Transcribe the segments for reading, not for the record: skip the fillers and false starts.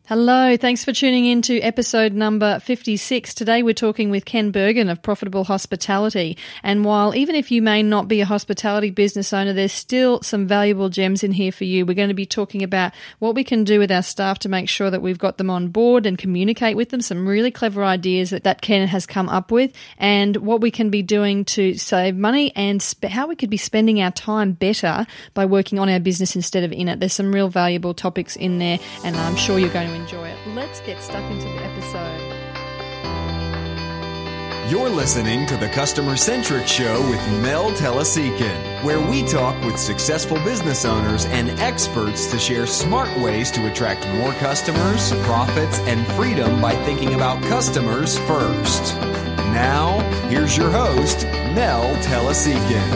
Hello, thanks for tuning in to episode number 56. Today we're talking with Ken Bergen of Profitable Hospitality. And while even if you may not be a hospitality business owner, there's still some valuable gems in here for you. We're going to be talking about what we can do with our staff to make sure that we've got them on board and communicate with them, some really clever ideas that Ken has come up with, and what we can be doing to save money and how we could be spending our time better by working on our business instead of in it. There's some real valuable topics in there, and I'm sure you're going to enjoy it. Let's get stuck into the episode. You're listening to the Customer Centric Show with Mel Telesican, where we talk with successful business owners and experts to share smart ways to attract more customers, profits, and freedom by thinking about customers first. Now, here's your host, Mel Telesican.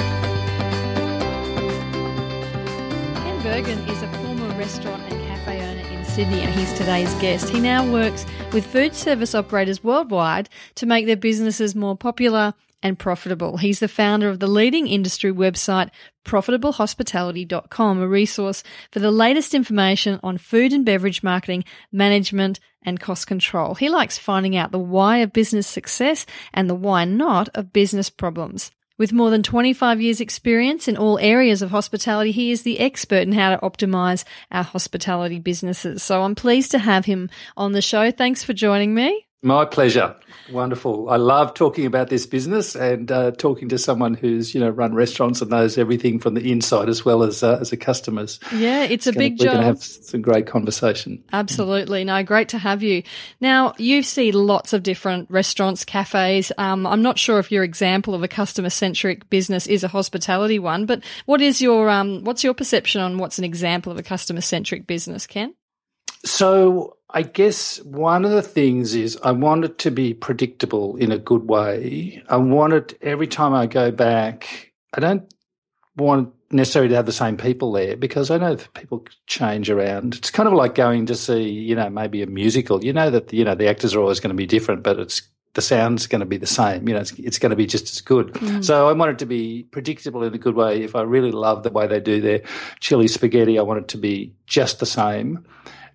Ken Bergen is a former restaurant and cafe owner in Sydney, and he's today's guest. He now works with food service operators worldwide to make their businesses more popular and profitable. He's the founder of the leading industry website, profitablehospitality.com, a resource for the latest information on food and beverage marketing, management, and cost control. He likes finding out the why of business success and the why not of business problems. With more than 25 years' experience in all areas of hospitality, he is the expert in how to optimize our hospitality businesses. So I'm pleased to have him on the show. Thanks for joining me. My pleasure. Wonderful. I love talking about this business and talking to someone who's, run restaurants and knows everything from the inside as well as the customers. Yeah, it's a big job. We're going to have some great conversation. Absolutely. No, great to have you. Now, you see lots of different restaurants, cafes. I'm not sure if your example of a customer-centric business is a hospitality one, but what's your perception on what's an example of a customer-centric business, Ken? So I guess one of the things is I want it to be predictable in a good way. I want it every time I go back. I don't want necessarily to have the same people there because I know that people change around. It's kind of like going to see, maybe a musical. You know that, the actors are always going to be different, but the sound's going to be the same. It's going to be just as good. Mm. So I want it to be predictable in a good way. If I really love the way they do their chili spaghetti, I want it to be just the same.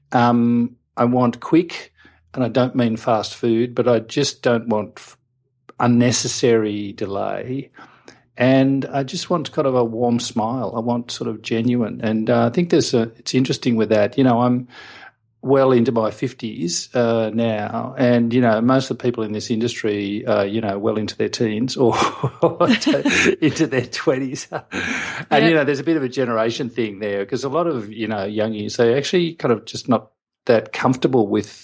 I want quick, and I don't mean fast food, but I just don't want unnecessary delay. And I just want kind of a warm smile. I want sort of genuine. And I think it's interesting with that. I'm well into my 50s now, and, most of the people in this industry are, well into their teens or into their 20s. And, there's a bit of a generation thing there because a lot of, youngies, they actually kind of just not that comfortable with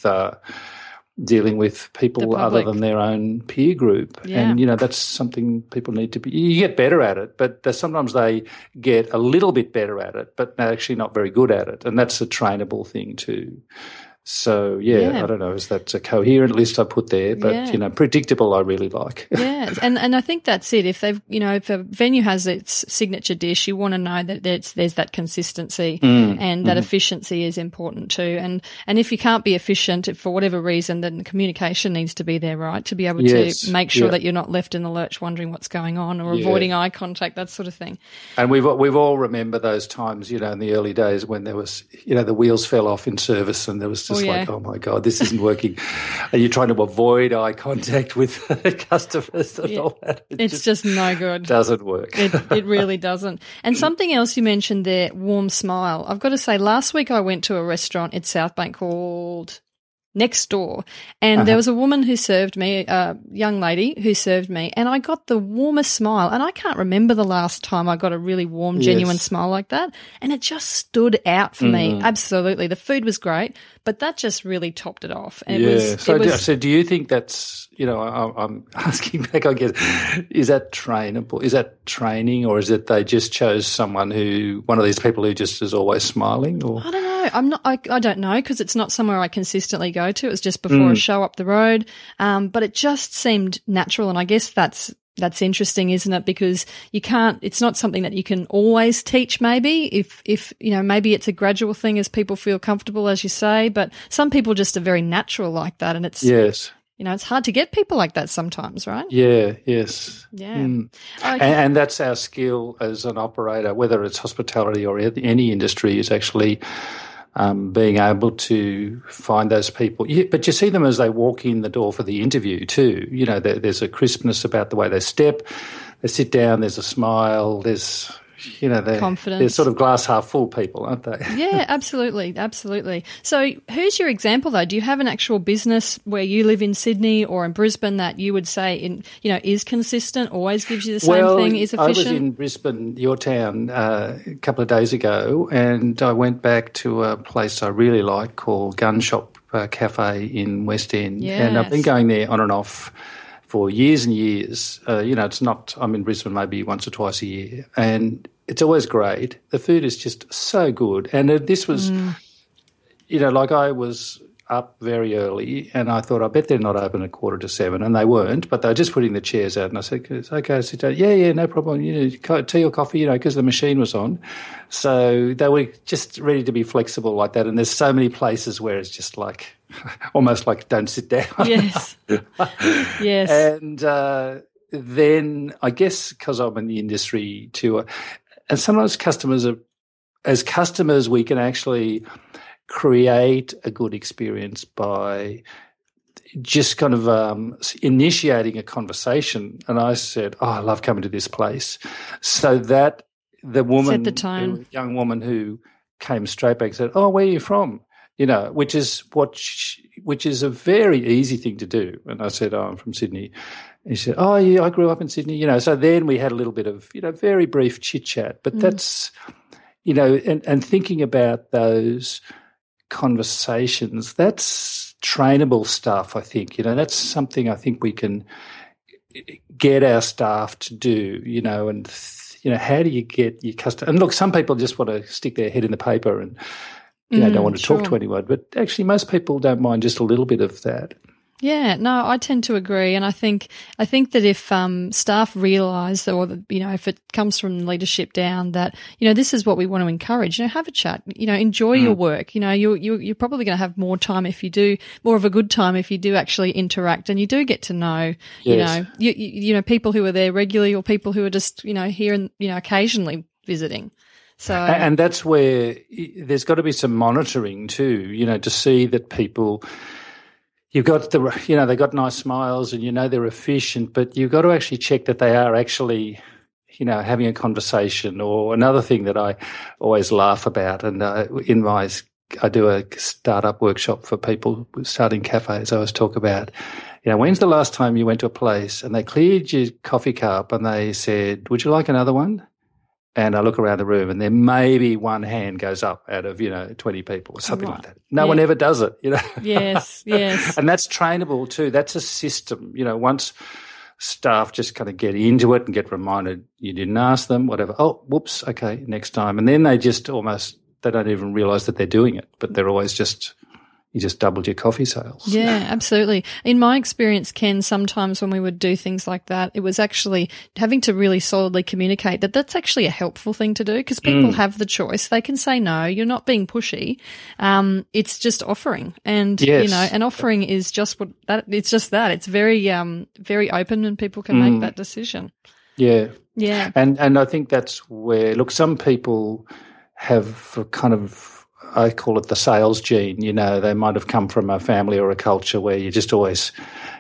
dealing with people other than their own peer group. Yeah. And, that's something people need to be – you get better at it, but sometimes they get a little bit better at it, but they're actually not very good at it, and that's a trainable thing too. So, I don't know if that's a coherent list I put there, but, predictable I really like. Yeah, and I think that's it. If if a venue has its signature dish, you want to know that there's that consistency and that efficiency is important too. And if you can't be efficient for whatever reason, then the communication needs to be there, right, to be able to make sure that you're not left in the lurch wondering what's going on or avoiding eye contact, that sort of thing. And we've all remember those times, in the early days when there was, the wheels fell off in service and there was just oh my God, this isn't working. And you're trying to avoid eye contact with customers and all that. It's just no good. Doesn't work. It really doesn't. And something else you mentioned there, warm smile. I've got to say, last week I went to a restaurant at South Bank called Next Door, and there was a woman who served me, a young lady who served me, and I got the warmest smile, and I can't remember the last time I got a really warm, genuine smile like that, and it just stood out for me. Absolutely. The food was great, but that just really topped it off. And So do you think that's, I'm asking back, I guess, is that trainable? Is that training, or is it they just chose one of these people who just is always smiling? Or I don't know. I don't know because it's not somewhere I consistently go to. It was just before a show up the road. But it just seemed natural. And I guess that's interesting, isn't it? Because it's not something that you can always teach maybe if maybe it's a gradual thing as people feel comfortable, as you say, but some people just are very natural like that. And it's, it's hard to get people like that sometimes, right? Yeah, yes. Yeah. Okay. And that's our skill as an operator, whether it's hospitality or any industry, is actually being able to find those people. But you see them as they walk in the door for the interview too. You know, there's a crispness about the way they step. They sit down, there's a smile, there's, you know, confidence. They're sort of glass half full people, aren't they? Yeah, absolutely, absolutely. So who's your example, though? Do you have an actual business where you live in Sydney or in Brisbane that you would say, is consistent, always gives you the same thing, is efficient? I was in Brisbane, your town, a couple of days ago, and I went back to a place I really like called Gun Shop Cafe in West End. Yes. And I've been going there on and off for years and years. It's not, I'm in Brisbane maybe once or twice a year, and it's always great. The food is just so good. And this was, I was up very early and I thought, I bet they're not open at 6:45, and they weren't, but they were just putting the chairs out, and I said, it's okay, sit down. Yeah, no problem. Tea or coffee, because the machine was on. So they were just ready to be flexible like that. And there's so many places where it's just like, almost like don't sit down. Yes. Yes. And then I guess because I'm in the industry too, and sometimes as customers, we can actually create a good experience by just kind of initiating a conversation. And I said, I love coming to this place. So that the woman, set the tone. Young woman who came straight back and said, where are you from? Which is a very easy thing to do. And I said, I'm from Sydney. And he said, yeah, I grew up in Sydney. So then we had a little bit of, very brief chit chat. But that's, and thinking about those conversations, that's trainable stuff, I think. That's something I think we can get our staff to do, and, how do you get your customer? And look, some people just want to stick their head in the paper and, don't want to talk to anyone. But actually most people don't mind just a little bit of that. Yeah, no, I tend to agree. And I think that if staff realise, or if it comes from leadership down, that, this is what we want to encourage, have a chat, enjoy your work. You're probably going to have more time if you do, more of a good time if you do actually interact and you do get to know, yes. People who are there regularly or people who are just, here and, occasionally visiting. So, and that's where there's got to be some monitoring too, to see that people, you've got they got nice smiles and they're efficient, but you've got to actually check that they are actually, having a conversation. Or another thing that I always laugh about, and I do a startup workshop for people starting cafes. I always talk about, when's the last time you went to a place and they cleared your coffee cup and they said, would you like another one? And I look around the room and there maybe one hand goes up out of, 20 people or something like that. No one ever does it, Yes, yes. And that's trainable too. That's a system. Once staff just kind of get into it and get reminded you didn't ask them, whatever. Oh, whoops, okay, next time. And then they just they don't even realise that they're doing it, but they're always you just doubled your coffee sales. Yeah, absolutely. In my experience, Ken, sometimes when we would do things like that, it was actually having to really solidly communicate that that's actually a helpful thing to do, because people have the choice. They can say no. You're not being pushy. It's just offering, and an offering is just it's just that. It's very very open, and people can make that decision. Yeah, yeah. And I think that's where some people have kind of, I call it the sales gene. They might have come from a family or a culture where you just always,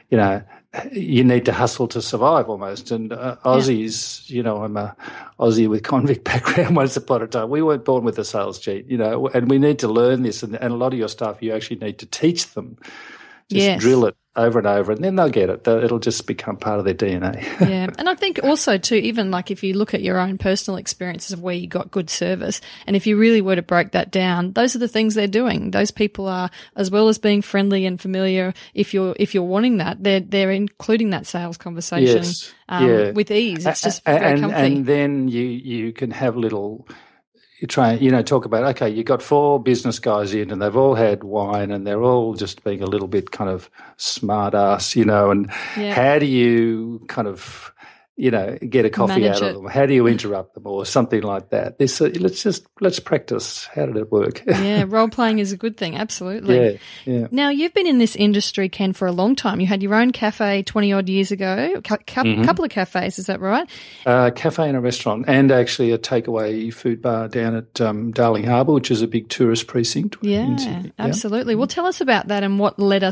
you need to hustle to survive almost. And Aussies, I'm a Aussie with convict background once upon a time. We weren't born with a sales gene, and we need to learn this. And a lot of your staff, you actually need to teach them. Just drill it over and over, and then they'll get it. It'll just become part of their DNA. Yeah. And I think also too, even like if you look at your own personal experiences of where you got good service, and if you really were to break that down, those are the things they're doing. Those people are, as well as being friendly and familiar, if you're wanting that, they're including that sales conversation with ease. It's just very comfy. And then you can have little, you try, talk about, okay, you got 4 business guys in and they've all had wine and they're all just being a little bit kind of smart ass, and how do you kind of get a coffee Manage out of them? How do you interrupt them or something like that? Let's practice. How did it work? Yeah, role playing is a good thing. Absolutely. Yeah. Now, you've been in this industry, Ken, for a long time. You had your own cafe 20 odd years ago, couple of cafes, is that right? Cafe and a restaurant, and actually a takeaway food bar down at Darling Harbour, which is a big tourist precinct. Yeah, absolutely. Well, tell us about that and what led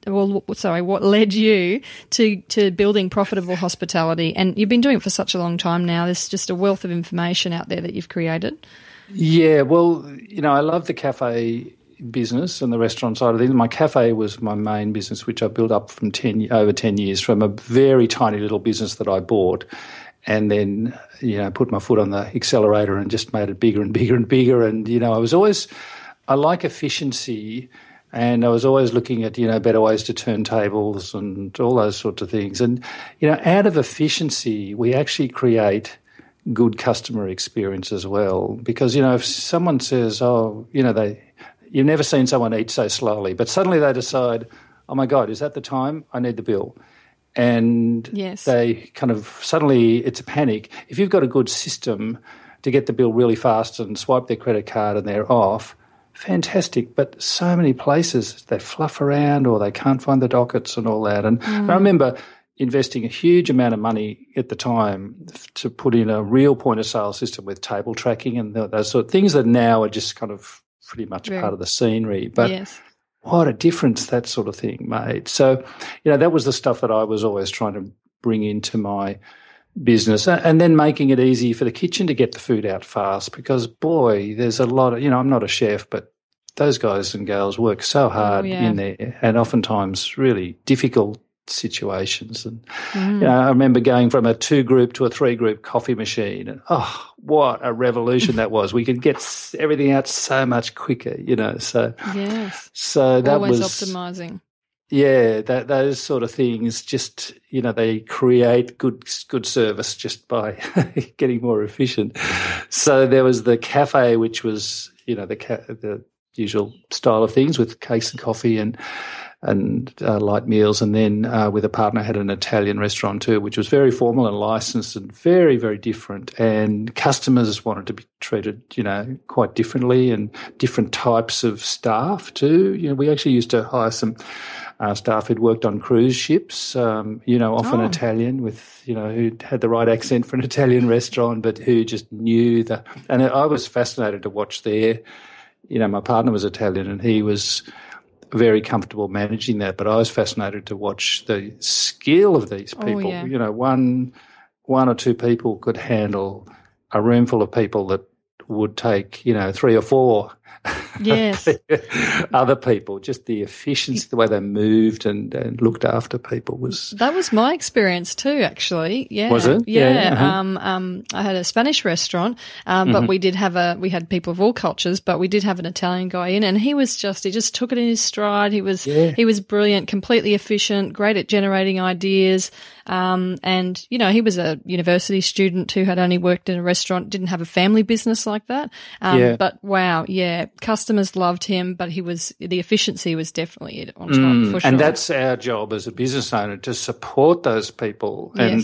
you to building profitable hospitality? And you've been doing it for such a long time now. There's just a wealth of information out there that you've created. Yeah, well, I love the cafe business and the restaurant side of things. My cafe was my main business, which I built up from over 10 years from a very tiny little business that I bought, and then, put my foot on the accelerator and just made it bigger and bigger and bigger. And, I like efficiency. And I was always looking at, better ways to turn tables and all those sorts of things. And, out of efficiency, we actually create good customer experience as well. Because, if someone says, you've never seen someone eat so slowly, but suddenly they decide, oh my God, is that the time? I need the bill. And yes, they kind of suddenly it's a panic. If you've got a good system to get the bill really fast and swipe their credit card and they're off, fantastic, but so many places they fluff around or they can't find the dockets and all that. And I remember investing a huge amount of money at the time to put in a real point-of-sale system with table tracking and those sort of things that now are just kind of pretty much part of the scenery. But what a difference that sort of thing made. So, that was the stuff that I was always trying to bring into my business, and then making it easy for the kitchen to get the food out fast because, boy, there's a lot of, I'm not a chef, but those guys and girls work so hard in there and oftentimes really difficult situations. And, I remember going from a 2-group to a 3-group coffee machine and, what a revolution that was. We could get everything out so much quicker, so. Yes. So that always was optimizing. Yeah, those sort of things just, they create good service just by getting more efficient. So there was the cafe, which was, the usual style of things with cakes and coffee and light meals. And then with a partner had an Italian restaurant too, which was very formal and licensed and very, very different. And customers wanted to be treated, quite differently and different types of staff too. We actually used to hire some staff who'd worked on cruise ships, often Italian with, who had the right accent for an Italian restaurant, but who just knew and I was fascinated to watch my partner was Italian and he was very comfortable managing that, but I was fascinated to watch the skill of these people. One or two people could handle a room full of people that would take, 3 or 4 Yes. other people. Just the efficiency, the way they moved and looked after people was. That was my experience too, actually. Yeah. Was it? Yeah. Uh-huh. I had a Spanish restaurant, but we had people of all cultures, but we did have an Italian guy in, and he just took it in his stride. He was brilliant, completely efficient, great at generating ideas. And, he was a university student who had only worked in a restaurant, didn't have a family business like that. But wow, customers loved him, but the efficiency was definitely on top for sure. And that's our job as a business owner, to support those people and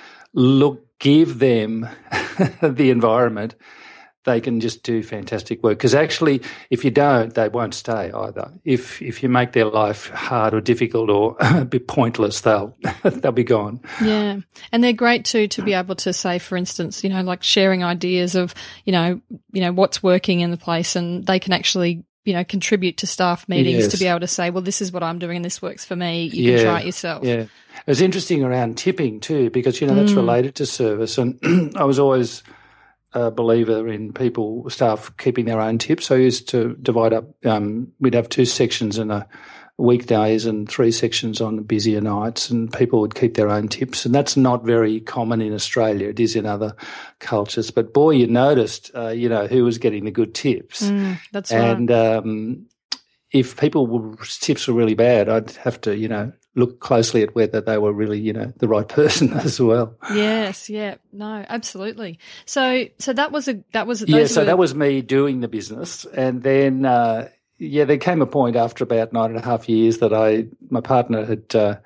give them the environment. They can just do fantastic work. Because actually, if you don't, they won't stay either. If you make their life hard or difficult or a bit pointless, they'll be gone. Yeah. And they're great too to be able to say, for instance, like sharing ideas of, what's working in the place, and they can actually contribute to staff meetings to be able to say, well, this is what I'm doing and this works for me. You can try it yourself. Yeah. It was interesting around tipping too, because, that's related to service. And I was always a believer in staff keeping their own tips. So I used to divide up, we'd have 2 sections in a weekdays and 3 sections on busier nights, and people would keep their own tips. And that's not very common in Australia. It is in other cultures. But boy, you noticed, who was getting the good tips. That's right. And if people's tips were really bad, I'd have to, look closely at whether they were really, the right person as well. Yes, yeah, no, absolutely. So that was that was me doing the business, and then there came a point after about 9.5 years that my partner had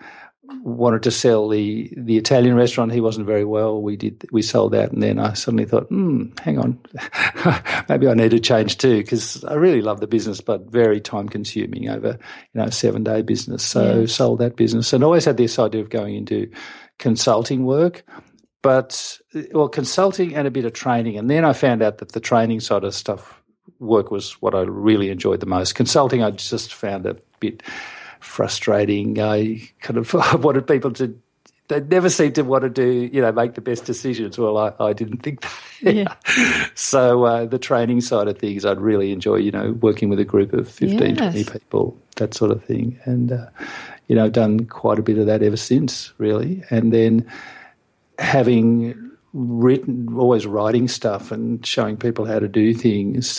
wanted to sell the Italian restaurant. He wasn't very well. We sold that, and then I suddenly thought, hang on, maybe I need to change too, because I really love the business, but very time consuming over, a 7-day business. So sold that business, and always had this idea of going into consulting work, but consulting and a bit of training. And then I found out that the training side of work was what I really enjoyed the most. Consulting, I just found a bit frustrating. I kind of wanted people to, they never seemed to want to do, make the best decisions. Well, I didn't think that. Yeah. So the training side of things, I'd really enjoy, working with a group of 15, 20 people, that sort of thing. And, I've done quite a bit of that ever since, really. And then having always writing stuff and showing people how to do things,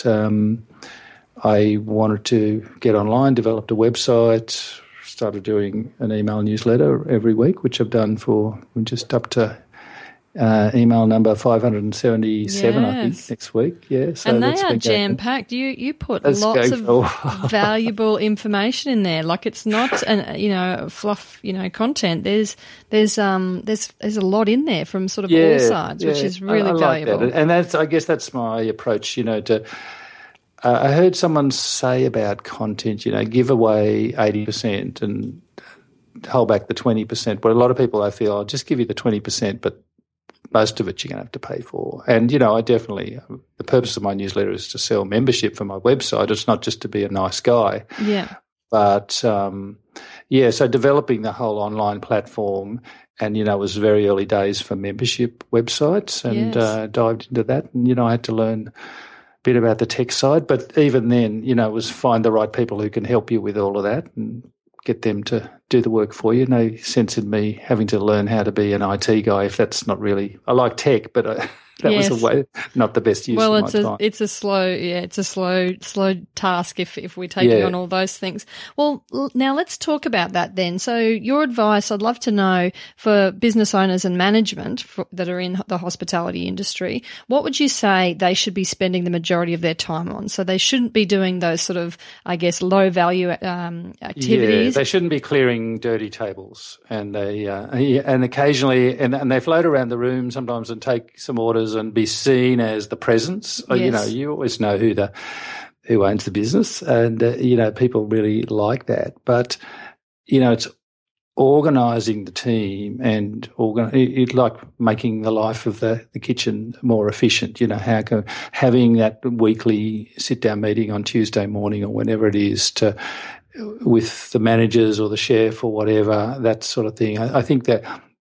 I wanted to get online, developed a website, started doing an email newsletter every week, which I've done we're just up to email number 577, I think, next week. Yeah, so and they are jam-packed. You put lots of valuable information in there. Like, it's not fluff, content. There's a lot in there from sort of all sides, which is really valuable. Like that. And I guess that's my approach. To I heard someone say about content, give away 80% and hold back the 20%. But a lot of people, I feel, I'll just give you the 20%, but most of it you're going to have to pay for. And, I definitely, the purpose of my newsletter is to sell membership for my website. It's not just to be a nice guy. Yeah. But, so developing the whole online platform, and, it was very early days for membership websites, and dived into that. And, I had to learn bit about the tech side, but even then, it was find the right people who can help you with all of that and get them to do the work for you. No sense in me having to learn how to be an IT guy if that's not really. I like tech, but that was a way not the best use of my time. It's a slow task if we're taking on all those things. Well, now let's talk about that then. So your advice, I'd love to know, for business owners and management that are in the hospitality industry, what would you say they should be spending the majority of their time on? So they shouldn't be doing those sort of, I guess, low value activities. Yeah, they shouldn't be clearing dirty tables, and they and occasionally and they float around the room sometimes and take some orders and be seen as the presence. Yes. You always know who owns the business, and people really like that. But it's organising the team and like making the life of the kitchen more efficient. Having that weekly sit down meeting on Tuesday morning or whenever it is with the managers or the chef or whatever, that sort of thing. I think that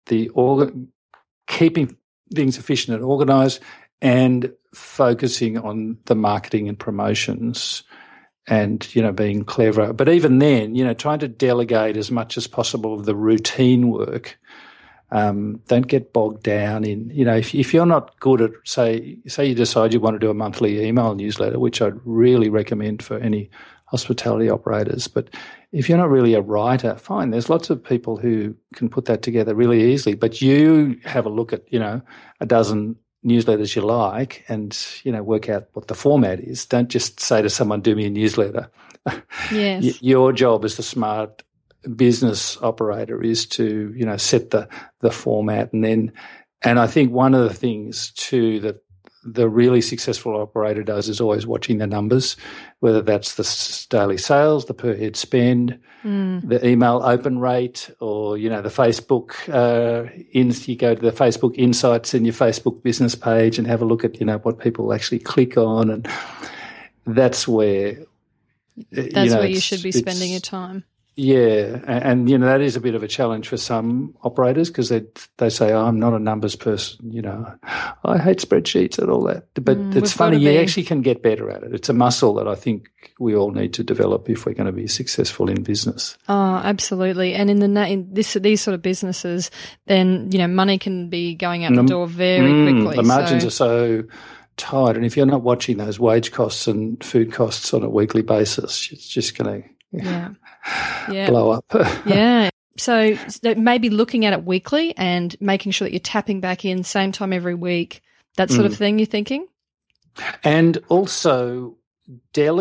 keeping things efficient and organised, and focusing on the marketing and promotions, and being clever. But even then, trying to delegate as much as possible of the routine work. Don't get bogged down in if you're not good at say you decide you want to do a monthly email newsletter, which I'd really recommend for any hospitality operators. But if you're not really a writer, fine, there's lots of people who can put that together really easily. But you have a look at, a dozen newsletters you like and, work out what the format is. Don't just say to someone, do me a newsletter. Yes. Your job as the smart business operator is to, set the format. And I think one of the things too that the really successful operator does is always watching the numbers, whether that's the daily sales, the per head spend, the email open rate, or, the Facebook, you go to the Facebook Insights in your Facebook business page and have a look at, what people actually click on. And that's where you should be spending your time. Yeah, and that is a bit of a challenge for some operators, because they say, "Oh, I'm not a numbers person." I hate spreadsheets and all that. But it's funny, you actually can get better at it. It's a muscle that I think we all need to develop if we're going to be successful in business. Oh, absolutely. And in these sort of businesses, then money can be going out the door very quickly. The margins are so tight, and if you're not watching those wage costs and food costs on a weekly basis, it's just going to blow up. Yeah. So maybe looking at it weekly and making sure that you're tapping back in same time every week, that sort of thing, you're thinking? And also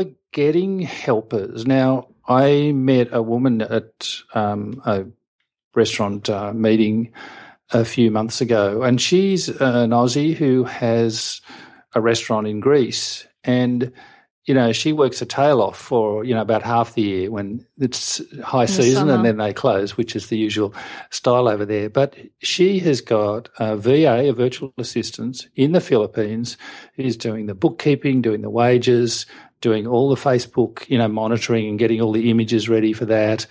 delegating helpers. Now, I met a woman at a restaurant meeting a few months ago, and she's an Aussie who has a restaurant in Greece, and she works her tail off for about half the year when it's high season, and then they close, which is the usual style over there. But she has got a VA, a virtual assistant, in the Philippines who's doing the bookkeeping, doing the wages, doing all the Facebook, monitoring and getting all the images ready for that.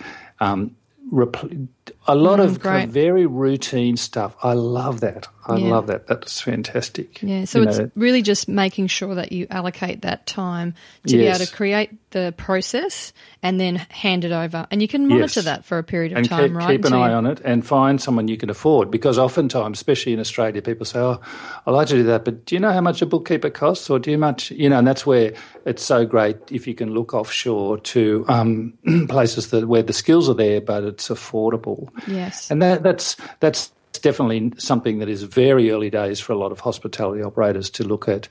A lot of kind of very routine stuff. I love that. I love that. That's fantastic. Yeah, so it's really just making sure that you allocate that time to be able to create the process and then hand it over. And you can monitor that for a period of time, right? Keep an eye on it and find someone you can afford, because oftentimes, especially in Australia, people say, oh, I like to do that, but do you know how much a bookkeeper costs, or do you much, and that's where it's so great if you can look offshore to places where the skills are there but it's affordable. Yes. And that's definitely something that is very early days for a lot of hospitality operators to look at,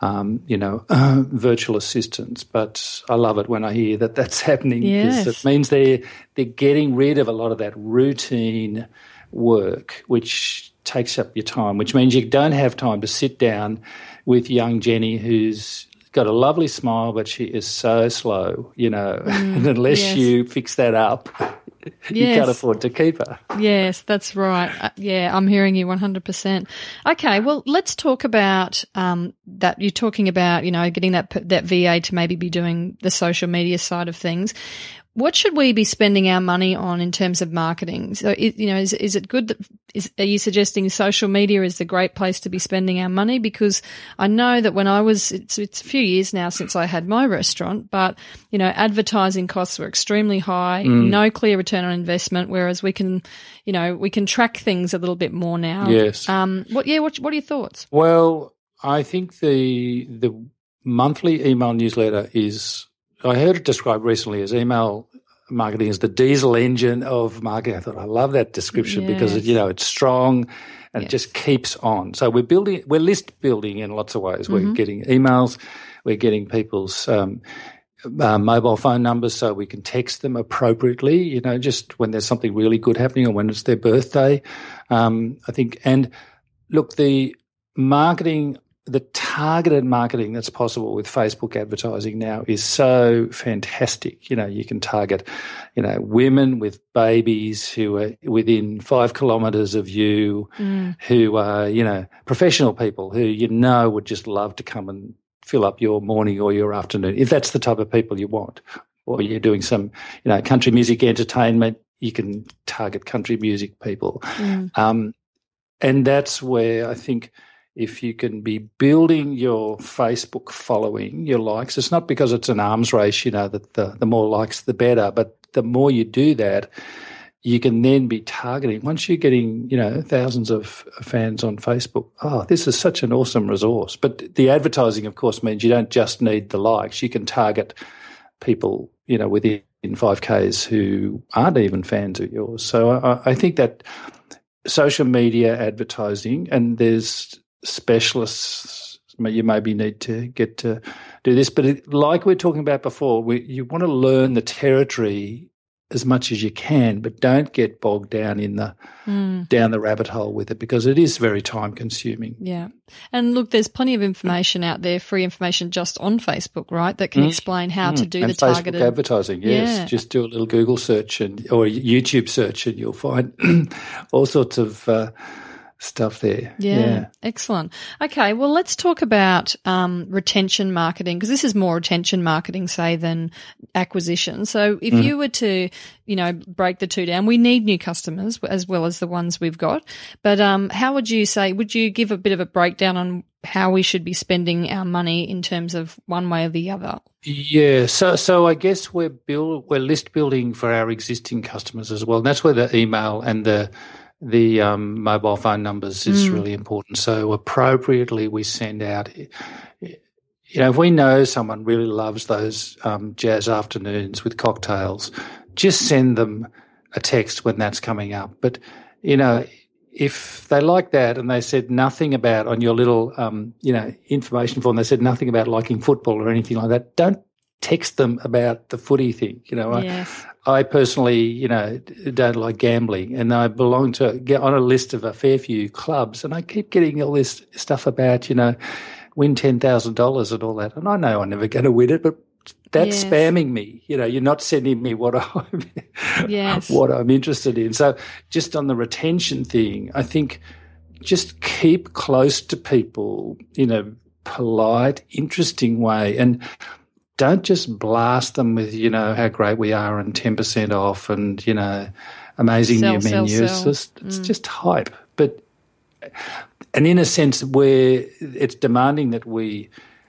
virtual assistants. But I love it when I hear that that's happening, because it means they're getting rid of a lot of that routine work, which takes up your time, which means you don't have time to sit down with young Jenny, who's got a lovely smile, but she is so slow, and unless you fix that up, you can't afford to keep her. Yes, that's right. I'm hearing you 100%. Okay, well, let's talk about that. You're talking about, getting that VA to maybe be doing the social media side of things. What should we be spending our money on in terms of marketing? So, is it good are you suggesting social media is the great place to be spending our money? Because I know that when it's a few years now since I had my restaurant, but, advertising costs were extremely high, no clear return on investment, whereas we can track things a little bit more now. Yes. What are your thoughts? Well, I think the monthly email newsletter is, I heard it described recently as email marketing as the diesel engine of marketing. I thought, I love that description because, it's strong and it just keeps on. So we're list building in lots of ways. We're getting emails, we're getting people's mobile phone numbers so we can text them appropriately, just when there's something really good happening or when it's their birthday. I think, and look, the targeted marketing that's possible with Facebook advertising now is so fantastic. You can target, women with babies who are within 5 kilometres of you, who are, professional people who would just love to come and fill up your morning or your afternoon, if that's the type of people you want. Or you're doing some, country music entertainment, you can target country music people. And that's where I think, if you can be building your Facebook following, your likes, it's not because it's an arms race, that the more likes, the better. But the more you do that, you can then be targeting. Once you're getting, thousands of fans on Facebook, this is such an awesome resource. But the advertising, of course, means you don't just need the likes. You can target people, within 5Ks who aren't even fans of yours. So I think that social media advertising, and there's specialists you maybe need to get to do this, but like we're talking about before, you want to learn the territory as much as you can, but don't get bogged down in down the rabbit hole with it, because it is very time consuming. Yeah. And look, there's plenty of information out there, free information just on Facebook, right, that can explain how to do the targeted Facebook advertising. Yes. Just do a little Google search or a YouTube search and you'll find all sorts of stuff there. Yeah. Excellent. Okay, well, let's talk about retention marketing, because this is more retention marketing, say, than acquisition. So if you were to, break the two down, we need new customers as well as the ones we've got. But how would you give a bit of a breakdown on how we should be spending our money in terms of one way or the other? Yeah, so I guess we're list building for our existing customers as well. And that's where the email and the mobile phone numbers is really important. So appropriately we send out, if we know someone really loves those jazz afternoons with cocktails, just send them a text when that's coming up. But, if they like that and they said nothing about on your little, information form, they said nothing about liking football or anything like that, text them about the footy thing. Yes. I personally, don't like gambling, and I belong to get on a list of a fair few clubs, and I keep getting all this stuff about, win $10,000 and all that. And I know I'm never going to win it, but that's spamming me. You're not sending me what I'm interested in. So just on the retention thing, I think just keep close to people in a polite, interesting way, and don't just blast them with, how great we are and 10% off and, amazing new menu. It's just hype. And in a sense where it's demanding that we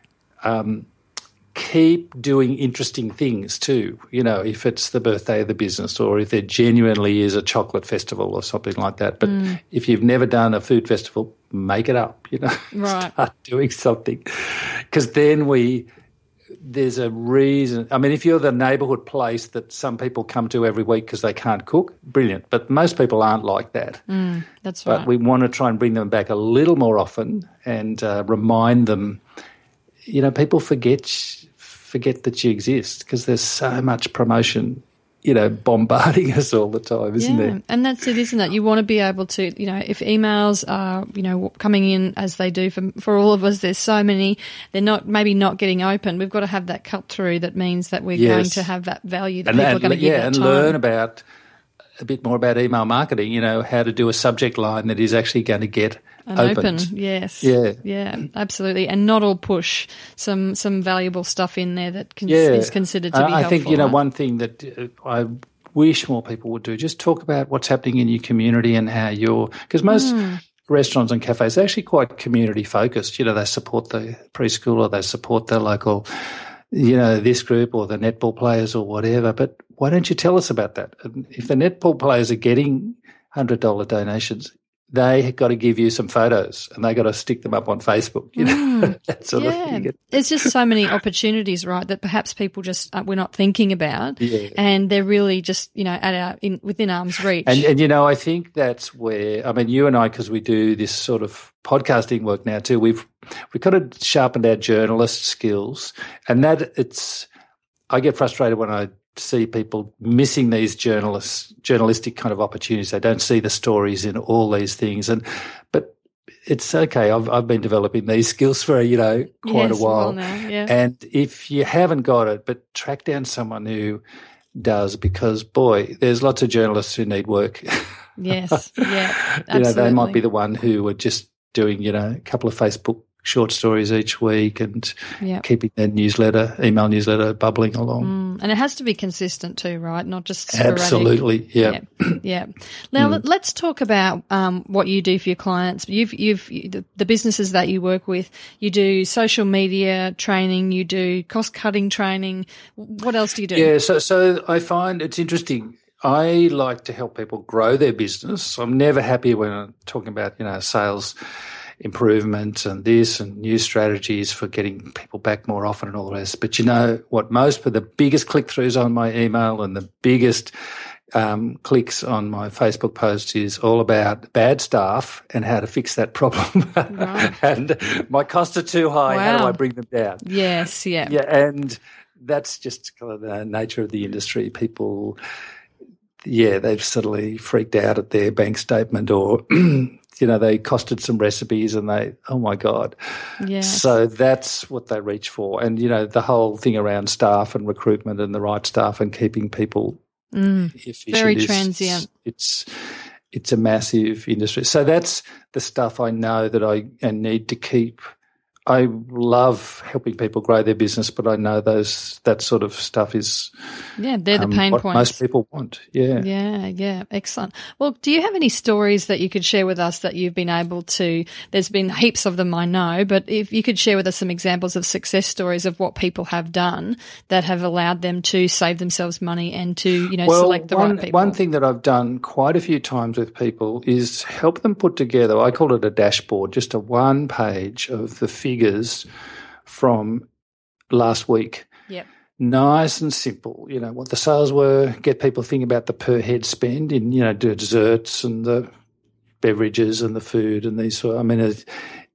keep doing interesting things too, if it's the birthday of the business or if there genuinely is a chocolate festival or something like that. But if you've never done a food festival, make it up, Right. Start doing something. Because then there's a reason. I mean, if you're the neighbourhood place that some people come to every week because they can't cook, brilliant. But most people aren't like that. That's right. But we want to try and bring them back a little more often and remind them, people forget that you exist because there's so much promotion, bombarding us all the time, isn't there? And that's it, isn't it? You want to be able to, if emails are, coming in as they do for all of us, there's so many, they're maybe not getting open. We've got to have that cut through that means that we're going to have that value that people are going to give that time. Learn about a bit more about email marketing, how to do a subject line that is actually going to get open. Yes. Yeah, absolutely. And not all push. Some valuable stuff in there that is considered to be helpful. I think, one thing that I wish more people would do, just talk about what's happening in your community and how because most restaurants and cafes are actually quite community focused. They support the preschool or they support the local, this group or the netball players or whatever. But why don't you tell us about that? If the netball players are getting $100 donations, they got to give you some photos and they got to stick them up on Facebook, that sort of thing. There's just so many opportunities, right, that perhaps people just we're not thinking about, and they're really just within arm's reach. And I think that's where you and I, because we do this sort of podcasting work now too, we've kind of sharpened our journalist skills, and I get frustrated when I see people missing these journalistic kind of opportunities. They don't see the stories in all these things, but it's okay. I've been developing these skills for quite a while now, yeah. And if you haven't got it, but track down someone who does, because boy, there's lots of journalists who need work. Yes, yeah, absolutely. They might be the one who are just doing a couple of Facebook short stories each week and keeping their email newsletter bubbling along. And it has to be consistent too, right? Not just sporadic. Absolutely, yeah. Yeah. Now let's talk about what you do for your clients. The businesses that you work with, you do social media training, you do cost-cutting training. What else do you do? Yeah, so I find it's interesting. I like to help people grow their business. I'm never happy when I'm talking about, sales improvement and this and new strategies for getting people back more often and all the rest. But what most of the biggest click-throughs on my email and the biggest clicks on my Facebook posts is all about bad staff and how to fix that problem. Right. And my costs are too high. Wow. How do I bring them down? Yes, yeah. Yeah, and that's just kind of the nature of the industry. People, they've suddenly freaked out at their bank statement or they costed some recipes and oh my God. Yes. So that's what they reach for. And, the whole thing around staff and recruitment and the right staff and keeping people efficient. Very transient. It's a massive industry. So that's the stuff I know that I need to keep. I love helping people grow their business, but I know that sort of stuff is they're the pain what points most people want. Yeah, excellent. Well, do you have any stories that you could share with us that you've been able to? There's been heaps of them, I know, but if you could share with us some examples of success stories of what people have done that have allowed them to save themselves money and to select the right people. One thing that I've done quite a few times with people is help them put together. I call it a dashboard, just a one page of the figures from last week. Yep. Nice and simple, what the sales were, get people thinking about the per head spend in, desserts and the beverages and the food and these.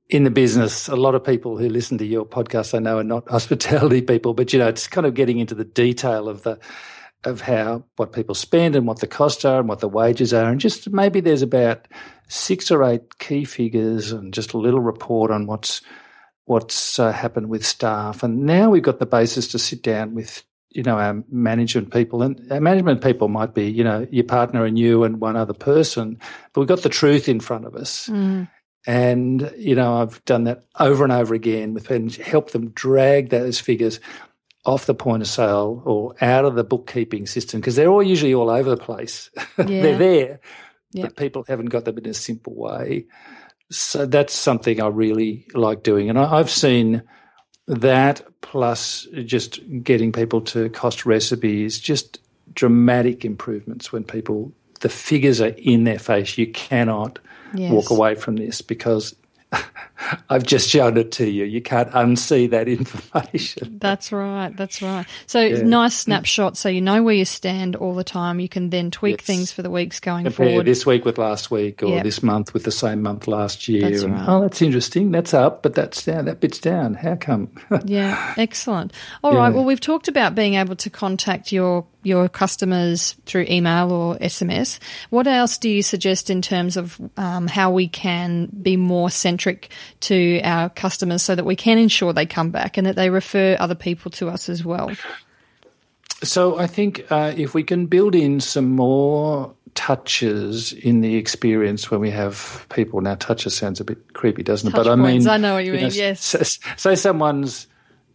in the business, a lot of people who listen to your podcast, I know, are not hospitality people, but, it's kind of getting into the detail of what people spend and what the costs are and what the wages are. And just maybe there's about 6 or 8 key figures and just a little report on what's happened with staff. And now we've got the basis to sit down with, our management people. And our management people might be, your partner and you and one other person, but we've got the truth in front of us. Mm. And, I've done that over and over again and help them drag those figures off the point of sale or out of the bookkeeping system, because they're usually all over the place. Yeah. They're there, Yep. but people haven't got them in a simple way. So that's something I really like doing. And I've seen that, plus just getting people to cost recipes, just dramatic improvements when the figures are in their face. You cannot walk away from this because I've just shown it to you. You can't unsee that information. That's right. So nice snapshot, so you know where you stand all the time. You can then tweak things for the weeks going forward. This week with last week, or this month with the same month last year. That's right. Oh, that's interesting. That's up, but that's down. That bit's down. How come? Yeah, excellent. All right. Well, we've talked about being able to contact your customers through email or SMS. What else do you suggest in terms of how we can be more centric to our customers so that we can ensure they come back and that they refer other people to us as well? So I think if we can build in some more touches in the experience when we have people. Now, touches sounds a bit creepy, doesn't it? Touch But points, I mean, I know what you mean. Yes. Say someone's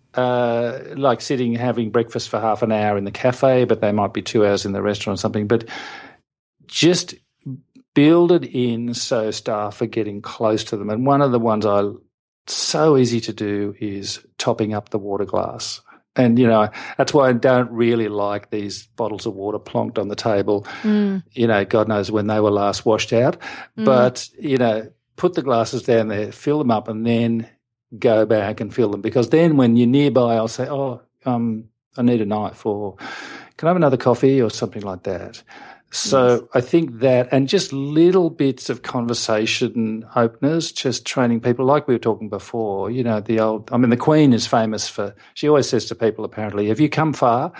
like sitting having breakfast for half an hour in the cafe, but they might be 2 hours in the restaurant or something. But just build it in so staff are getting close to them. And one of the ones so easy to do is topping up the water glass. And, that's why I don't really like these bottles of water plonked on the table. God knows when they were last washed out. But, put the glasses down there, fill them up, and then go back and fill them. Because then when you're nearby, I'll say, I need a knife, or can I have another coffee, or something like that. So I think that, and just little bits of conversation openers, just training people, like we were talking before, the Queen is famous for, she always says to people, apparently, have you come far?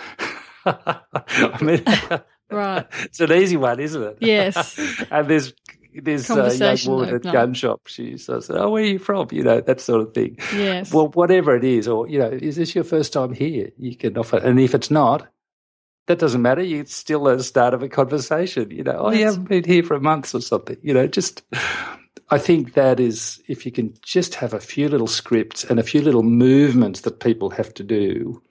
Right. It's an easy one, isn't it? Yes. And there's young woman at gun shop. She says, where are you from? That sort of thing. Yes. Well, whatever it is, or, is this your first time here? You can offer, and if it's not, that doesn't matter. It's still the start of a conversation. You haven't been here for months or something. I think that is, if you can just have a few little scripts and a few little movements that people have to do.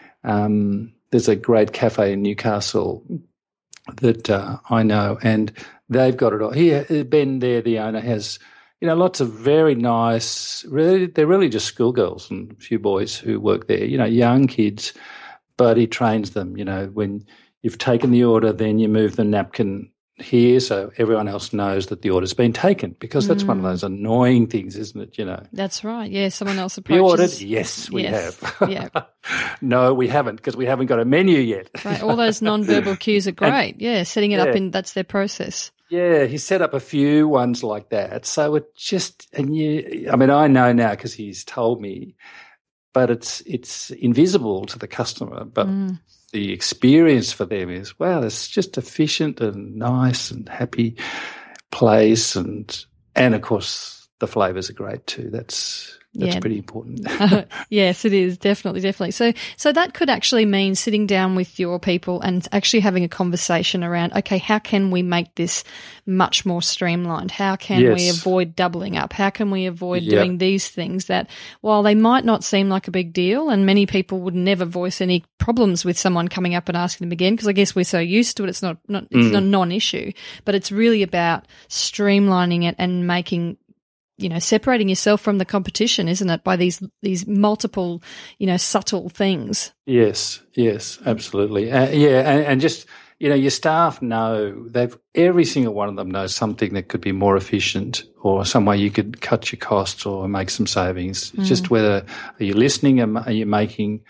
There's a great cafe in Newcastle that I know, and they've got it all. Ben there, the owner, has lots of very nice, they're really just schoolgirls and a few boys who work there, young kids. But he trains them, when you've taken the order, then you move the napkin here so everyone else knows that the order's been taken, because that's one of those annoying things, isn't it, That's right. Yeah, someone else approaches. You ordered? Yes, we have. Yeah. No, we haven't, because we haven't got a menu yet. Right. All those non-verbal cues are great. Setting it up that's their process. Yeah, he set up a few ones like that. So it just, I know now because he's told me, but it's invisible to the customer. But the experience for them is, wow, it's just efficient and nice and happy place, and of course the flavours are great too. That's pretty important. Yes, it is. Definitely. So that could actually mean sitting down with your people and actually having a conversation around, okay, how can we make this much more streamlined? How can we avoid doubling up? How can we avoid doing these things that, while they might not seem like a big deal, and many people would never voice any problems with someone coming up and asking them again, because I guess we're so used to it, it's not a non-issue, but it's really about streamlining it and making, separating yourself from the competition, isn't it, by these multiple, subtle things. Yes, absolutely. And just, your staff know, every single one of them knows something that could be more efficient, or some way you could cut your costs or make some savings. It's just whether, are you listening, are you making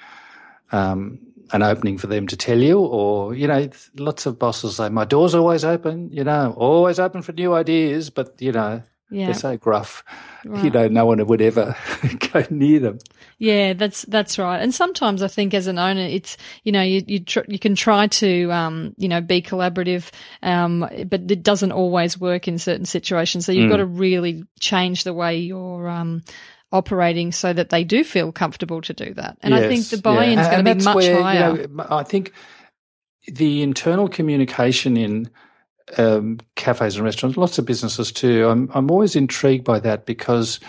an opening for them to tell you, or, lots of bosses say, my door's always open, always open for new ideas, but, Yeah. They're so gruff, Right. no one would ever go near them. Yeah, that's right. And sometimes I think as an owner, it's, you can try to, be collaborative, but it doesn't always work in certain situations. So you've got to really change the way you're, operating so that they do feel comfortable to do that. And I think the buy-in is going to be much higher. I think the internal communication in cafes and restaurants, lots of businesses too. I'm always intrigued by that because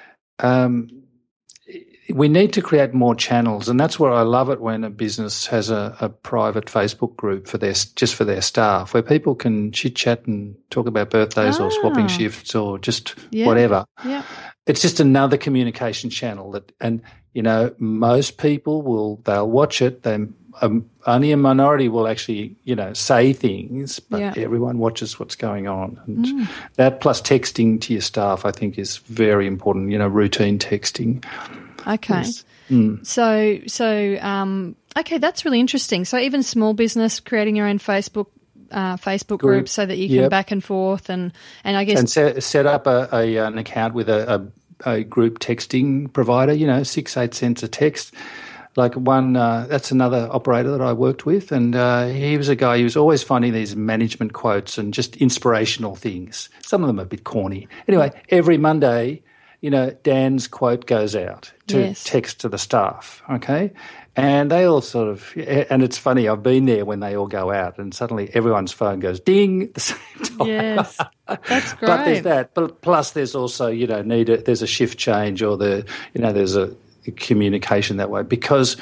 we need to create more channels, and that's where I love it when a business has a private Facebook group for their staff, where people can chit chat and talk about birthdays or swapping shifts or just whatever. Yeah. It's just another communication channel most people they'll watch it. Only a minority will actually, say things, but everyone watches what's going on. And that plus texting to your staff, I think, is very important, routine texting. Okay. Yes. So, okay, that's really interesting. So even small business, creating your own Facebook group so that you can back and forth and I guess. And set up an account with a group texting provider, 6-8 cents a text. Like one, that's another operator that I worked with, and he was a guy, he was always finding these management quotes and just inspirational things. Some of them are a bit corny. Anyway, every Monday, Dan's quote goes out to text to the staff, okay? And they all sort of, and it's funny, I've been there when they all go out and suddenly everyone's phone goes ding at the same time. Yes, that's great. But there's that. But plus there's also, there's a shift change or there's a communication that way because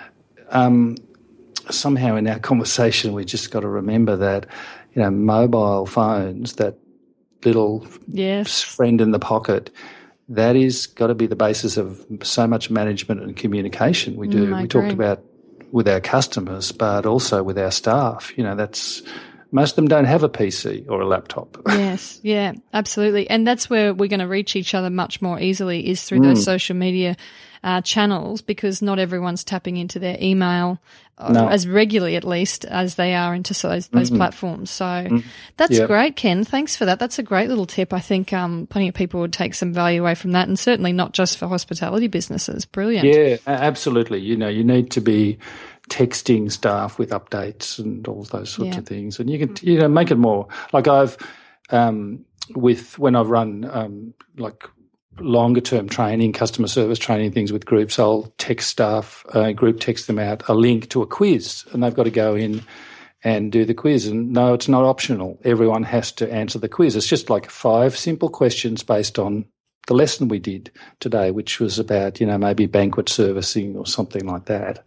somehow in our conversation we just got to remember that, mobile phones, that little friend in the pocket, that is got to be the basis of so much management and communication we do. We talked about with our customers, but also with our staff. Most of them don't have a PC or a laptop. Yes, yeah, absolutely. And that's where we're going to reach each other much more easily is through those social media channels because not everyone's tapping into their email as regularly, at least, as they are into those platforms. So that's great, Ken. Thanks for that. That's a great little tip. I think plenty of people would take some value away from that and certainly not just for hospitality businesses. Brilliant. Yeah, absolutely. You need to be texting staff with updates and all those sorts of things. And you can, make it more like I've, when I've run, longer term training, customer service training things with groups, I'll text staff, group text them out a link to a quiz and they've got to go in and do the quiz. And no, it's not optional. Everyone has to answer the quiz. It's just like 5 simple questions based on the lesson we did today, which was about, maybe banquet servicing or something like that.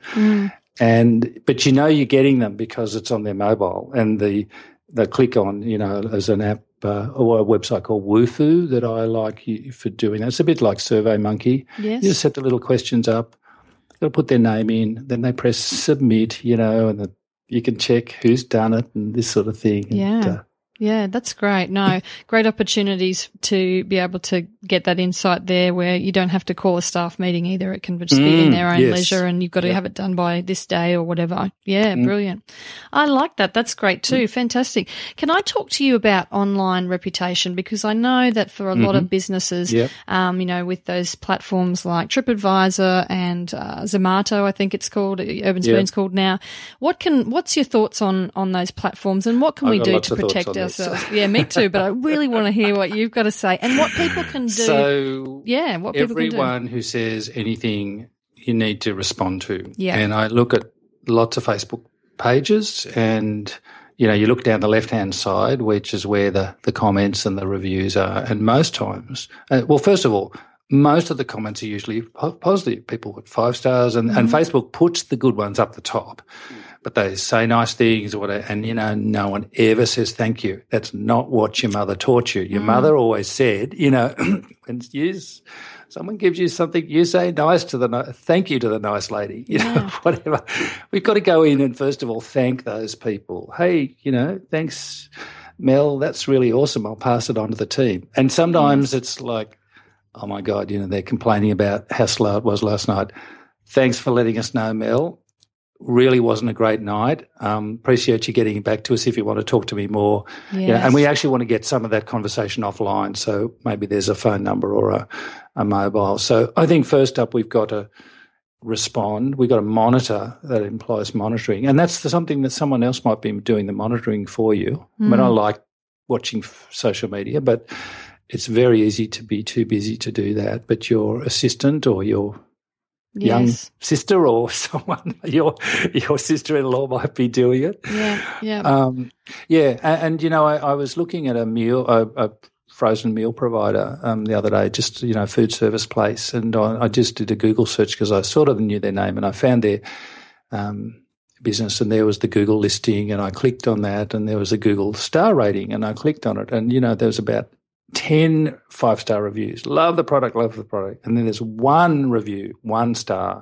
But you're getting them because it's on their mobile and they click on, as an app or a website called Wufoo that I like for doing that. It's a bit like SurveyMonkey. Yes. You just set the little questions up, they'll put their name in, then they press submit, and you can check who's done it and this sort of thing. Yeah. Yeah, that's great. No, great opportunities to be able to get that insight there where you don't have to call a staff meeting either. It can just be in their own leisure and you've got to have it done by this day or whatever. Yeah, brilliant. I like that. That's great too. Fantastic. Can I talk to you about online reputation? Because I know that for a lot of businesses, with those platforms like TripAdvisor and Zomato, I think it's called, Urban Spoon's called now. What's your thoughts on those platforms and what can we do to protect ourselves? Yeah, me too, but I really want to hear what you've got to say and what people can do. So, what people can do. Everyone who says anything you need to respond to. Yeah. And I look at lots of Facebook pages and, you look down the left-hand side, which is where the comments and the reviews are. And most times, first of all, most of the comments are usually positive. People with 5 stars and Facebook puts the good ones up the top. But they say nice things or whatever, and, no one ever says thank you. That's not what your mother taught you. Your mother always said, when someone gives you something, you say thank you to the nice lady, whatever. We've got to go in and first of all thank those people. Hey, thanks, Mel, that's really awesome. I'll pass it on to the team. And sometimes it's like, oh my God, they're complaining about how slow it was last night. Thanks for letting us know, Mel. really wasn't a great night. Appreciate you getting back to us if you want to talk to me more. Yes. You know, and we actually want to get some of that conversation offline. So maybe there's a phone number or a mobile. So I think first up, we've got to respond. We've got to monitor. That implies monitoring. And that's something that someone else might be doing the monitoring for you. I mean, I like watching social media, but it's very easy to be too busy to do that. But your assistant or your young sister or someone, your sister-in-law might be doing it. And you know, I was looking at a frozen meal provider the other day, just, you know, food service place, and I just did a Google search because I sort of knew their name, and I found their business, and there was the Google listing, and I clicked on that, and there was a Google star rating, and I clicked on it, and, you know, there was about 10 5-star reviews. Love the product. And then there's one review, 1 star.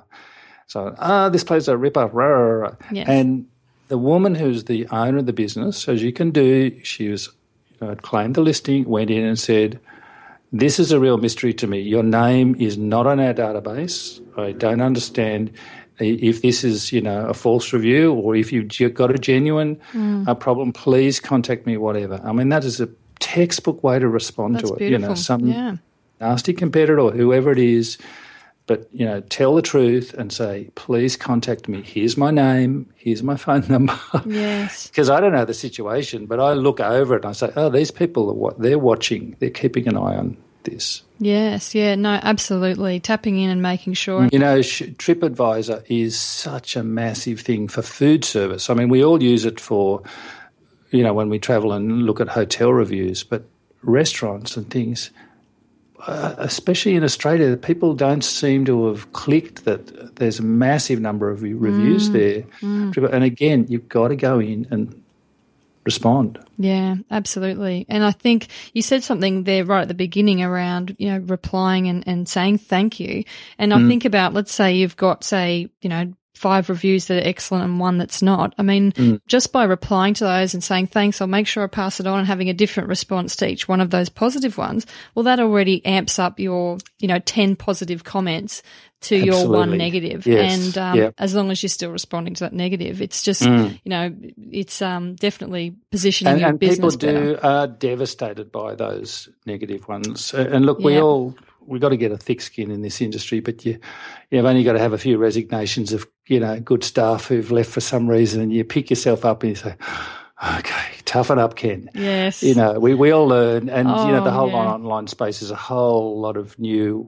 So, this place is a rip-off. Yes. And the woman who's the owner of the business, as you can do, she was, you know, claimed the listing, went in and said, "This is a real mystery to me. Your name is not on our database. I don't understand if this is, you know, a false review, or if you've got a genuine problem, please contact me," whatever. I mean, that is a textbook way to respond to it. Beautiful. You know, some nasty competitor or whoever it is, but, you know, tell the truth and say, please contact me. Here's my name. Here's my phone number. Yes. Because I don't know the situation, but I look over it and I say, oh, these people are what they're watching. They're keeping an eye on this. Yes, yeah, no, absolutely. Tapping in and making sure. You know, TripAdvisor is such a massive thing for food service. I mean, we all use it for, you know, when we travel and look at hotel reviews, but restaurants and things, especially in Australia, people don't seem to have clicked that there's a massive number of reviews there. And again, you've got to go in and respond. Yeah, absolutely. And I think you said something there right at the beginning around, you know, replying and saying thank you. And I think about, let's say you've got, say, you know, 5 reviews that are excellent and 1 that's not. I mean, just by replying to those and saying thanks, I'll make sure I pass it on, and having a different response to each one of those positive ones, well, that already amps up your, you know, 10 positive comments to your 1 negative. Yes. And as long as you're still responding to that negative, it's just, you know, it's definitely positioning your business better. And people are devastated by those negative ones. And look, we've got to get a thick skin in this industry, but you've only got to have a few resignations of, you know, good staff who've left for some reason, and you pick yourself up and you say, okay, toughen up, Ken. Yes. You know, we all learn, and, you know, the whole online space is a whole lot of new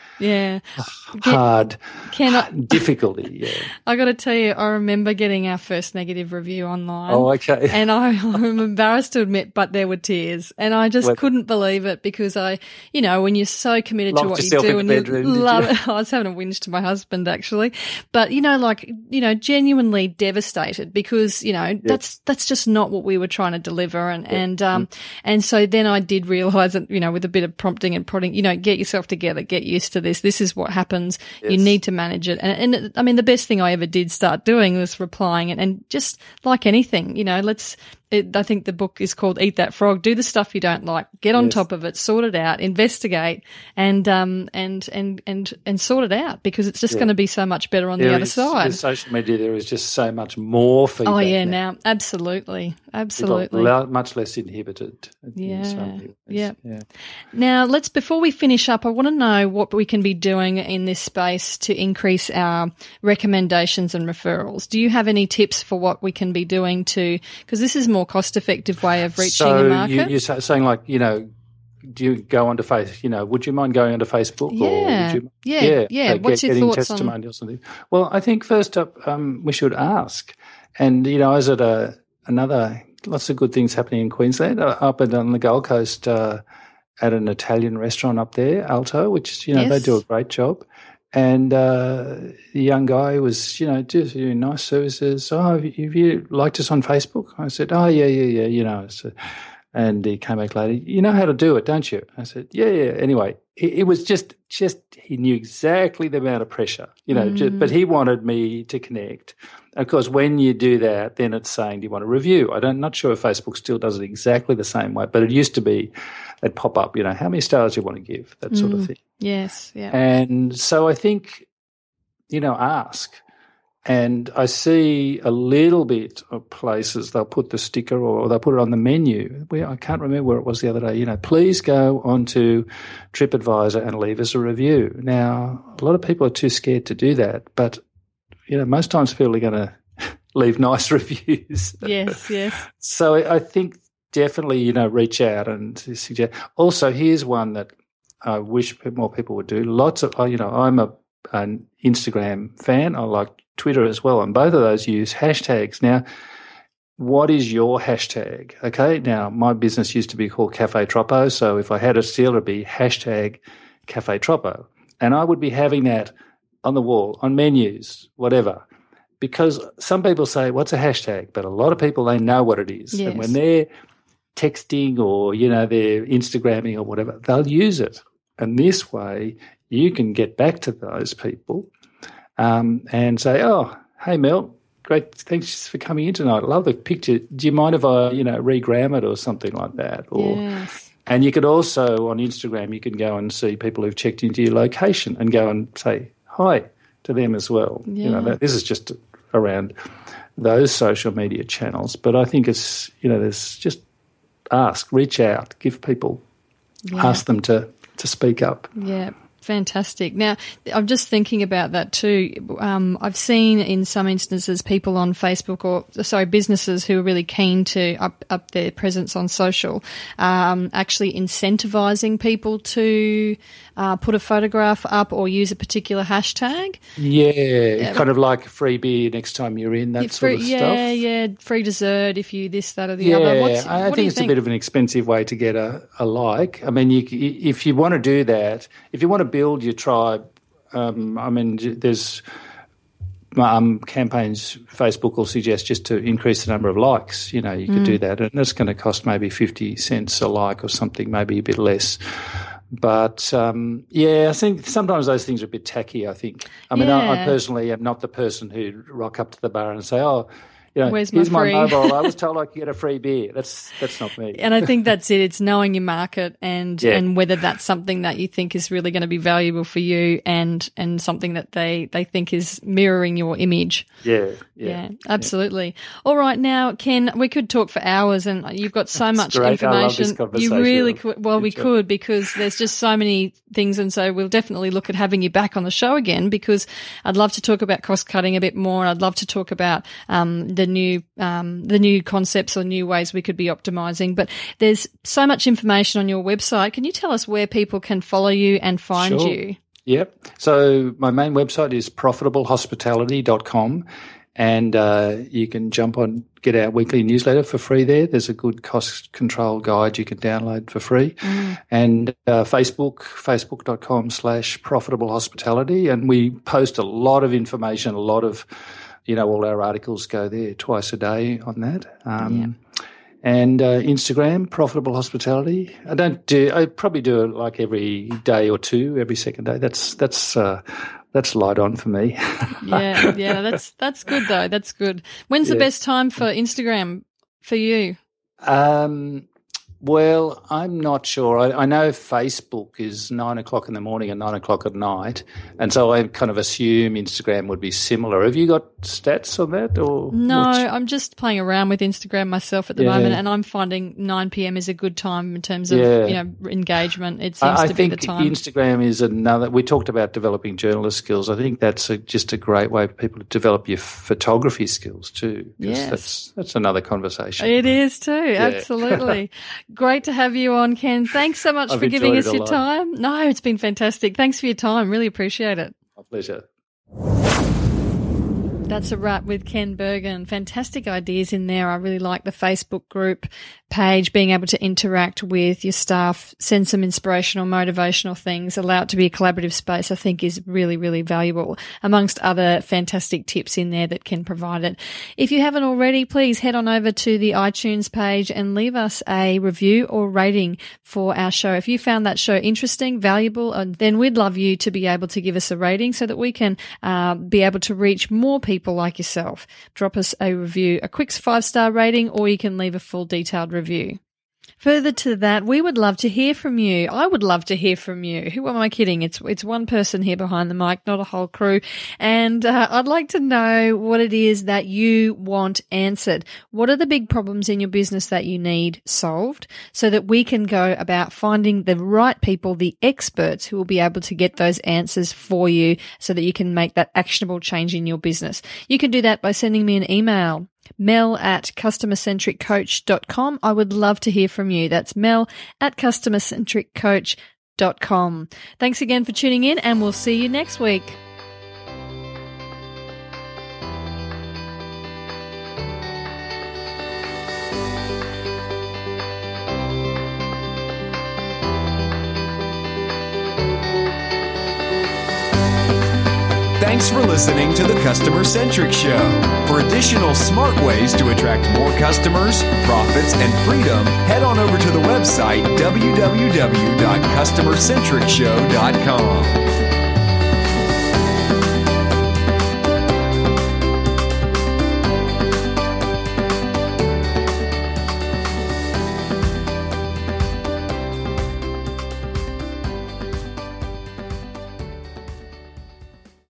hard difficulty. I got to tell you, I remember getting our first negative review online. Oh, okay. And I'm embarrassed to admit, but there were tears, and I just couldn't believe it, because I, you know, when you're so committed to what you do and you love it, I was having a whinge to my husband actually, but, you know, like, you know, genuinely devastated, because, you know, that's just not what we were trying to deliver, and so then I did realise that, you know, with a bit of prompting and prodding, you know, get yourself together, get used to this. This is what happens. Yes. You need to manage it. And I mean, the best thing I ever did start doing was replying, and just like anything, you know, I think the book is called Eat That Frog. Do the stuff you don't like. Get on top of it. Sort it out. Investigate, and sort it out, because it's just going to be so much better on the other side. With social media, there is just so much more feedback. Oh yeah, now absolutely. Much less inhibited. Yeah. Now, before we finish up, I want to know what we can be doing in this space to increase our recommendations and referrals. Do you have any tips for what we can be doing because this is a more cost-effective way of reaching the market? So you're saying, like, you know, do you go onto Facebook? You know, would you mind going onto Facebook? Yeah. What's your thoughts testimonials on? Well, I think first up, we should ask. And, you know, I was at lots of good things happening in Queensland, up and on the Gold Coast, at an Italian restaurant up there, Alto, which, you know, they do a great job. And the young guy was, you know, just doing nice services. Oh, have you liked us on Facebook? I said, oh, yeah, you know. So, and he came back later, you know how to do it, don't you? I said, yeah. Anyway, it was just he knew exactly the amount of pressure, you know, but he wanted me to connect. Of course, when you do that, then it's saying, do you want a review? I'm not sure if Facebook still does it exactly the same way, but it used to be, they'd pop up, you know, how many stars do you want to give, that sort of thing. Yes, yeah. And so I think, you know, ask. And I see a little bit of places they'll put the sticker or they'll put it on the menu. I can't remember where it was the other day. Please go onto TripAdvisor and leave us a review. Now, a lot of people are too scared to do that, but, most times people are going to leave nice reviews. Yes, yes. So I think definitely, reach out and suggest. Also, here's one that I wish more people would do. I'm an Instagram fan. I like Twitter as well, and both of those use hashtags. Now, what is your hashtag? Okay, now my business used to be called Cafe Troppo, so if I had a steal, it'd be hashtag Cafe Troppo, and I would be having that on the wall, on menus, whatever, because some people say, what's a hashtag? But a lot of people, they know what it is, yes. And when they're texting or, they're Instagramming or whatever, they'll use it, and this way you can get back to those people and say, oh, hey, Mel, great, thanks for coming in tonight. I love the picture. Do you mind if I, regram it or something like that? Or, yes. And you could also, on Instagram, you can go and see people who've checked into your location and go and say hi to them as well. Yeah. This is just around those social media channels. But I think it's, there's just reach out, give people, ask them to speak up. Yeah. Fantastic. Now, I'm just thinking about that too. I've seen in some instances people on Facebook businesses who are really keen to up their presence on social, actually incentivizing people to put a photograph up or use a particular hashtag. Yeah, kind of like a free beer next time you're in, that sort of stuff. Yeah, free dessert if you this, that or the other. I think it's a bit of an expensive way to get a like. I mean, if you want to do that, if you want to build your tribe, there's campaigns Facebook will suggest just to increase the number of likes. You could do that, and it's going to cost maybe 50 cents a like or something, maybe a bit less. But, I think sometimes those things are a bit tacky, I think. I personally am not the person who rock up to the bar and say, oh, here's my mobile. I was told I could get a free beer. That's not me. And I think that's it. It's knowing your market and whether that's something that you think is really going to be valuable for you and something that they think is mirroring your image. Yeah, absolutely. All right, now, Ken, we could talk for hours and you've got so much information. I love this conversation. You really could. Well, we could because there's just so many things, and so we'll definitely look at having you back on the show again because I'd love to talk about cost cutting a bit more, and I'd love to talk about the new concepts or new ways we could be optimizing. But there's so much information on your website. Can you tell us where people can follow you and find you? Yep. So my main website is profitablehospitality.com, and you can get our weekly newsletter for free there. There's a good cost control guide you can download for free. And facebook.com/profitablehospitality. And we post a lot of information, a lot of all our articles go there twice a day on that. And Instagram, Profitable Hospitality. I probably do it like every day or two, every second day. That's light on for me. That's good though. That's good. When's the best time for Instagram for you? Well, I'm not sure. I know Facebook is 9 o'clock in the morning and 9 o'clock at night, and so I kind of assume Instagram would be similar. Have you got stats on that? Or no, I'm just playing around with Instagram myself at the moment, and I'm finding 9 p.m. is a good time in terms of engagement. It seems to be the time. I think Instagram is another. We talked about developing journalist skills. I think that's just a great way for people to develop your photography skills too. Yes, that's another conversation. It is too. Absolutely. Great to have you on, Ken. Thanks so much for giving us your time. No, it's been fantastic. Thanks for your time. Really appreciate it. My pleasure. That's a wrap with Ken Bergen. Fantastic ideas in there. I really like the Facebook group page, being able to interact with your staff, send some inspirational, motivational things, allow it to be a collaborative space, I think is really, really valuable, amongst other fantastic tips in there that Ken provided. If you haven't already, please head on over to the iTunes page and leave us a review or rating for our show. If you found that show interesting, valuable, then we'd love you to be able to give us a rating so that we can be able to reach more people like yourself. Drop us a review, a quick 5-star rating, or you can leave a full detailed review. Further to that, we would love to hear from you. I would love to hear from you. Who am I kidding? It's one person here behind the mic, not a whole crew. And I'd like to know what it is that you want answered. What are the big problems in your business that you need solved so that we can go about finding the right people, the experts who will be able to get those answers for you so that you can make that actionable change in your business. You can do that by sending me an email. Mel@customercentriccoach.com. I would love to hear from you. That's Mel@customercentriccoach.com. Thanks again for tuning in, and we'll see you next week. Thanks for listening to the Customer Centric Show. For additional smart ways to attract more customers, profits, and freedom, head on over to the website www.customercentricshow.com.